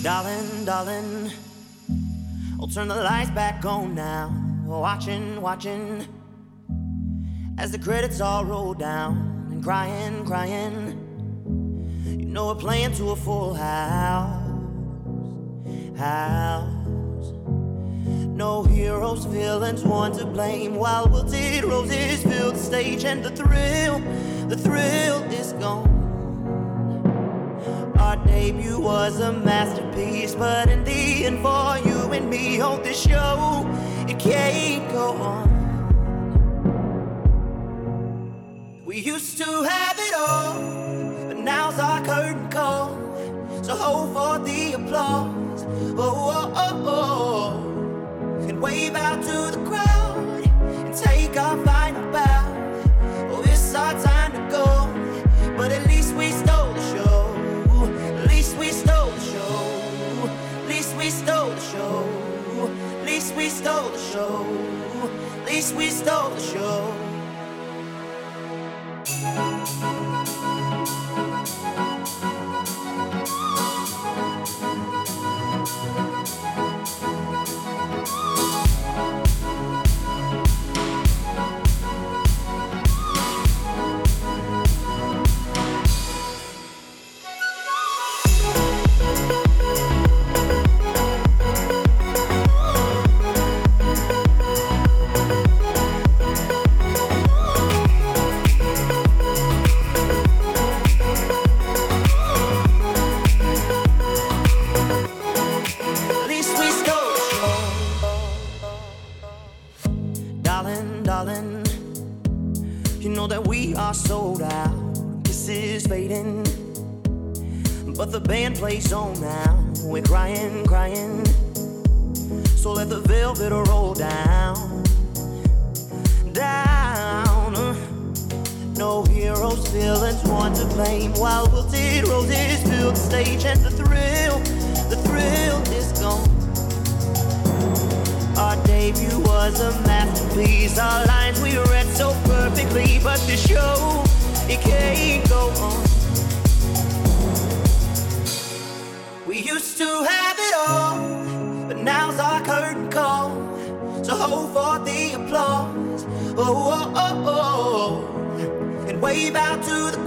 Darling, darling, I'll turn the lights back on now. Watching, watching, as the credits all roll down. And crying, crying, you know we're playing to a full house. No heroes, villains, one to blame. While wilted roses fill the stage, and the thrill is gone. Our debut was a masterpiece, but in the end, for you and me, on this show, it can't go on. We used to have it all, but now's our curtain call. So hold for the applause, and wave out to the crowd, and take our final bow. Oh, it's our time to go, but at least we stole the show. At least we stole the show. At least we stole the show. At least we stole the show. At least we stole the show. Darling, you know that we are sold out. This is fading, but the band plays on now. We're crying, crying, so let the velvet roll down. No heroes, villains, one to blame. While wilted roses fill the stage, and the thrill is gone. Our debut was a masterpiece. Our lines we read so perfectly, but the show, it can't go on. We used to have it all, but now's our curtain call. So hold for the applause, and wave out to the